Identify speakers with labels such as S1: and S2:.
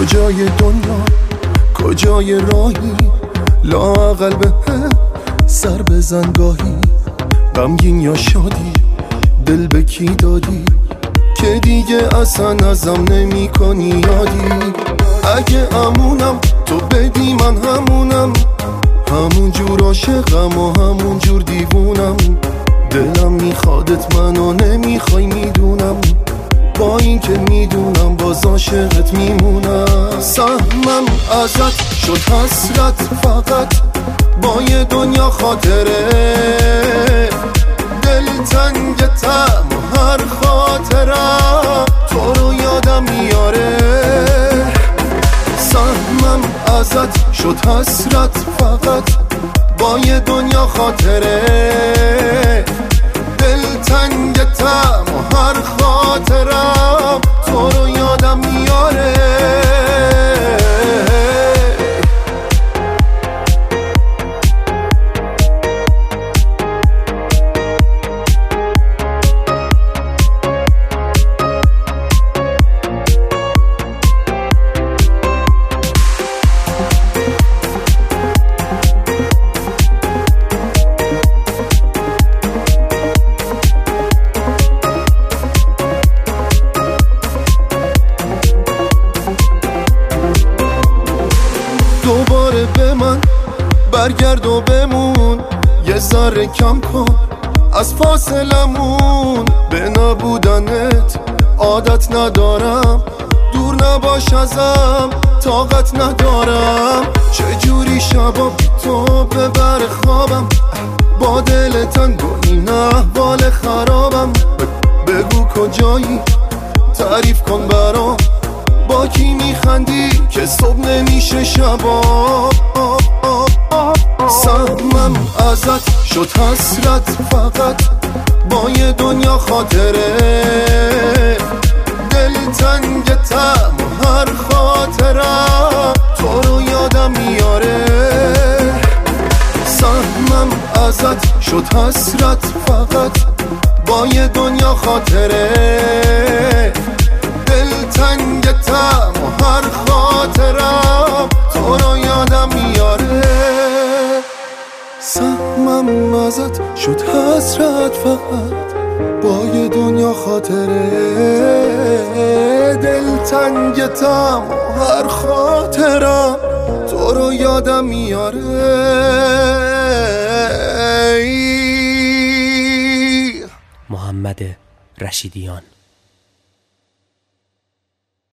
S1: کجای دنیا کجای راهی، لااقل به سر بزن گاهی. غمگین یا شادی دل به کی دادی که دیگه اصلا ازم نمی کنی یادی؟ اگه امونم تو بدی من همونم، همون جور عاشقم و همون جور دیوونم. دلم میخوادت منو نمیخوای میدونم، با این که میدونم باز عاشقت میمونم. سهمم ازت شد حسرت فقط با یه دنیا خاطره، دلتنگتم هر خاطرم تو رو یادم میاره. سهمم ازت شد حسرت فقط با یه دنیا خاطره، دلتنگتم هر خاطرم تو رو یادم میاره. دوباره به من برگرد و بمون، یه ذره کم کن از فاصلمون. به نبودنت عادت ندارم، دور نباش ازم طاقت ندارم. چجوری شبا بی تو ببر خوابم، با دل تنگ و این احوال خرابم. بگو کجایی تعریف کن برام، با کی میخندی که صبح نمیشه شبا. سهمم ازت شد حسرت فقط با یه دنیا خاطره، دلتنگتم هر خاطرم تو رو یادم میاره. سهمم ازت شد حسرت فقط با یه دنیا خاطره، دلتنگتم هر خاطرم تو رو یادم میاره. سهمم ازت شد حسرت فقط با یه دنیا خاطره، دلتنگتم هر خاطرم تو رو یادم میاره.
S2: محمد رشیدیان.